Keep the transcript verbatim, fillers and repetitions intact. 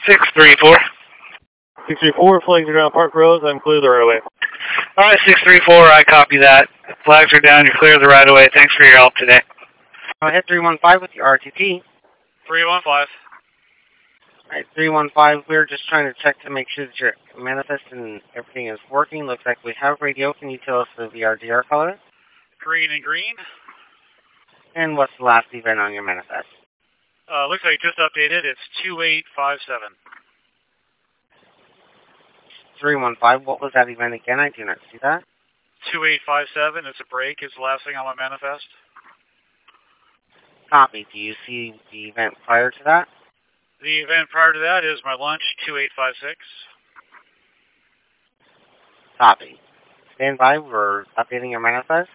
six three four. six three four, flags are down Park Road. I'm clear the right away. All right, six three four, I copy that. Flags are down, you're clear the right away. Thanks for your help today. I'll hit three one five with your R T P. three one five. All right, three one five, we're just trying to check to make sure that your manifest and everything is working. Looks like we have radio. Can you tell us the V R D R color? Green and green. And what's the last event on your manifest? Uh, looks like just updated. It's two eight five seven. three one five, what was that event again? I do not see that. two eight five seven, it's a break, is the last thing on my manifest. Copy. Do you see the event prior to that? The event prior to that is my lunch, two eight five six. Copy. Stand by, we're updating your manifest.